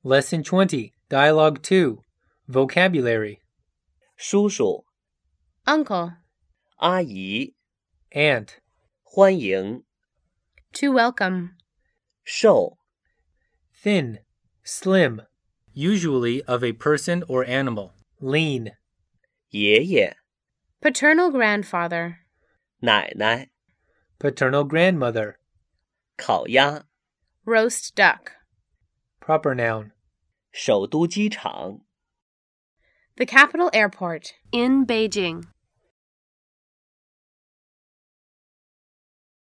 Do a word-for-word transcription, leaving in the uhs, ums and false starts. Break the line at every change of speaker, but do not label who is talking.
Lesson twenty, Dialogue two, Vocabulary.
叔叔、
Uncle.
阿姨、
Aunt.
欢迎、
To welcome.
瘦、
Thin, slim, usually of a person or animal. Lean.
爷爷、
Paternal grandfather.
奶奶、
Paternal grandmother.
烤鸭、
Roast duck.
Proper noun.
首都机场。
The capital airport.
In Beijing.